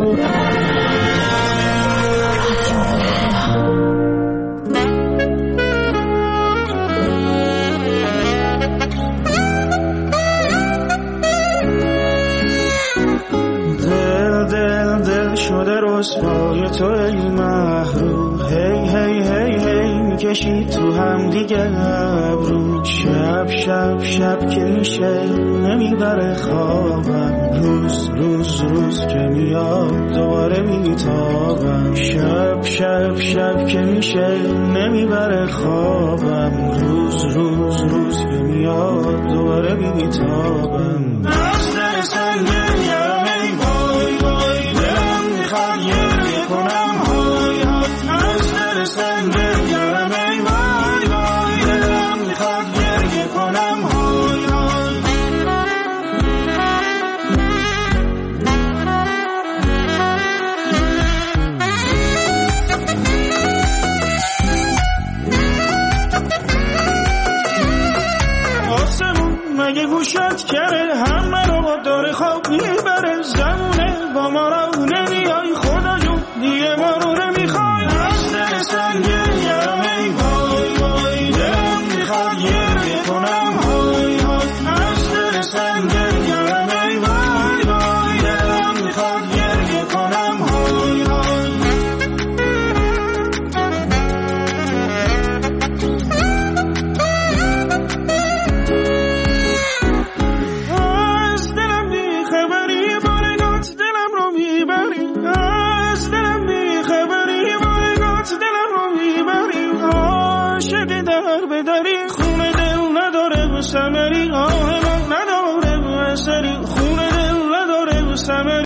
شده رسوای تو ای محروم، هی هی هی هی میکشی تو هم دیگه ابرو. شب شب شب که میشه نمیبره خوابم، روز روز روز که میاد دوباره میتابم. شب شب شب که میشه نمیبره خوابم، روز روز روز که میاد دوباره میتابم. از در سنگم ای وای وای دلم میخواد گریه کنم های های. از در سنگم ای وای وای دلم میخواد گریه کنم های های. آسمون مگه گوشت کره، همه رو داره خواب میبره. زمونه با ما رو نمیای خدا